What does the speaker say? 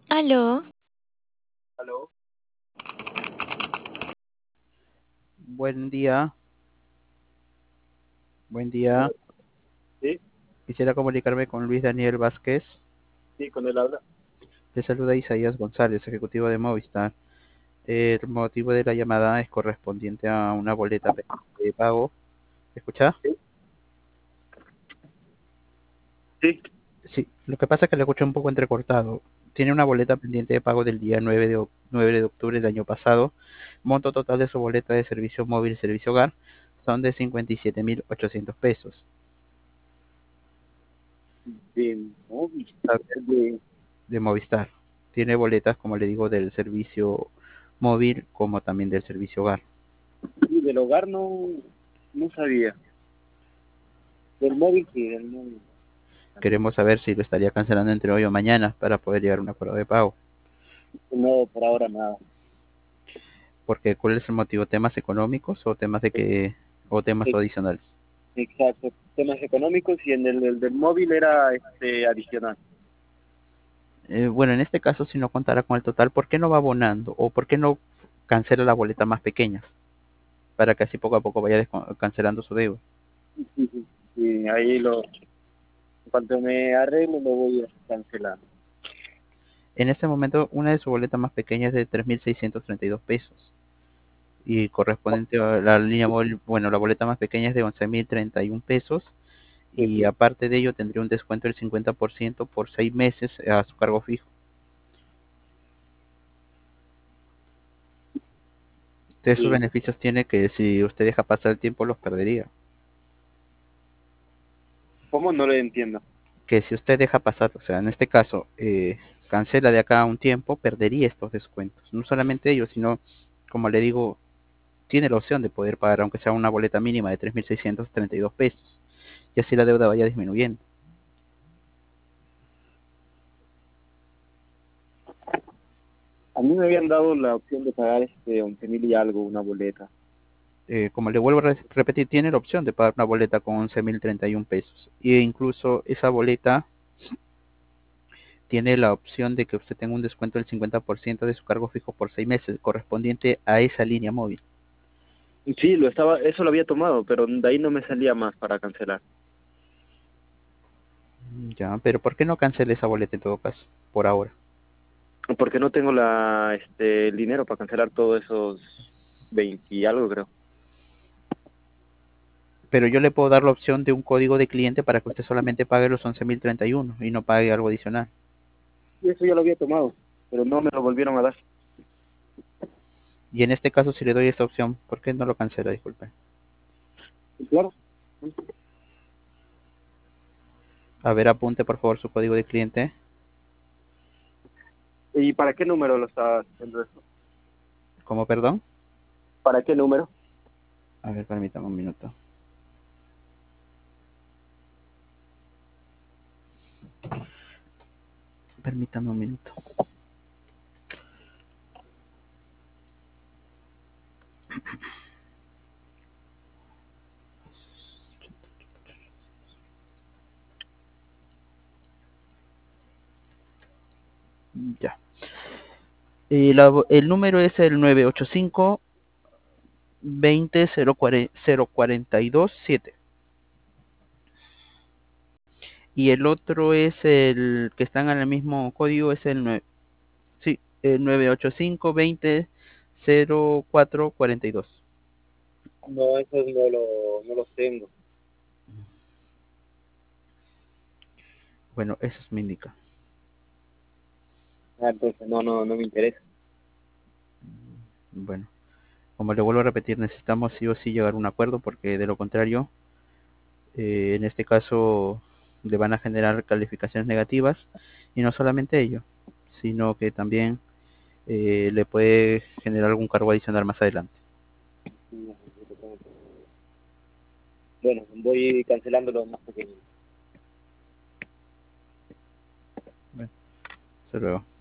Aló, Aló, Buen día, buen día. aló, sí, Quisiera comunicarme con Luis Daniel Vázquez. sí, con él habla. Le saluda Isaías González, ejecutivo de Movistar. El motivo de la llamada es correspondiente a una boleta de pago. ¿Escucha? Sí, sí, Sí, lo que pasa es que le escuché un poco entrecortado. Tiene una boleta pendiente de pago del día 9 de octubre del año pasado. Monto total de su boleta de servicio móvil y servicio hogar son de 57.800 pesos. de móvil, ¿Sabe? de, De Movistar. Tiene boletas, como le digo, del servicio móvil como también del servicio hogar. sí, del hogar no sabía. Del móvil sí, del móvil. Queremos saber si lo estaría cancelando entre hoy o mañana para poder llegar a un acuerdo de pago. No, por ahora nada. Porque ¿cuál es el motivo? ¿Temas económicos o temas de que o temas E- adicionales? Exacto, temas económicos y en el del móvil era adicional. Bueno, en este caso, si no contara con el total, ¿por qué no va abonando? ¿O por qué no cancela la boleta más pequeña? Para que así poco a poco vaya cancelando su deuda. Sí, sí, sí, ahí en cuanto me arregle lo voy a cancelar. En este momento, una de sus boletas más pequeñas es de 3.632 pesos. Y correspondiente a la línea móvil, bueno, la boleta más pequeña es de 11.031 pesos. Sí, Y aparte de ello, tendría un descuento del 50% por 6 meses a su cargo fijo. De esos sí. beneficios tiene que si usted deja pasar el tiempo los perdería. ¿Cómo? No lo entiendo. Que si usted deja pasar, o sea, en este caso, cancela de acá a un tiempo, perdería estos descuentos. No solamente ellos, sino, como le digo, tiene la opción de poder pagar, aunque sea una boleta mínima de 3.632 pesos. Y así la deuda vaya disminuyendo. A mí me habían dado la opción de pagar 11.000 y algo, una boleta. Como le vuelvo a repetir, tiene la opción de pagar una boleta con 11.031 pesos. E incluso esa boleta tiene la opción de que usted tenga un descuento del 50% de su cargo fijo por 6 meses, correspondiente a esa línea móvil. Sí, eso lo había tomado, pero de ahí no me salía más para cancelar. Ya, pero ¿por qué no cancele esa boleta en todo caso, por ahora? Porque no tengo el dinero para cancelar todos esos 20 y algo, creo. Pero yo le puedo dar la opción de un código de cliente para que usted solamente pague los 11.031 y no pague algo adicional. Y eso ya lo había tomado, pero no me lo volvieron a dar. Y en este caso, si le doy esta opción, ¿por qué no lo cancela? Disculpe. Y claro. A ver, apunte por favor su código de cliente. ¿Y para qué número lo está haciendo eso? ¿Cómo, perdón? ¿Para qué número? A ver, permítame un minuto. Permítame un minuto. Ya. El número es el 985 20 042 7. Y el otro es el que están en el mismo código, es el 9, sí, el 985-20-0442. No, esos no los tengo. Bueno, eso me indica. Ah, entonces no me interesa. Bueno, como le vuelvo a repetir, necesitamos sí o sí llegar a un acuerdo porque de lo contrario, en este caso le van a generar calificaciones negativas y no solamente ello, sino que también le puede generar algún cargo adicional más adelante. Bueno, voy cancelando los más pequeños. Bueno, hasta luego.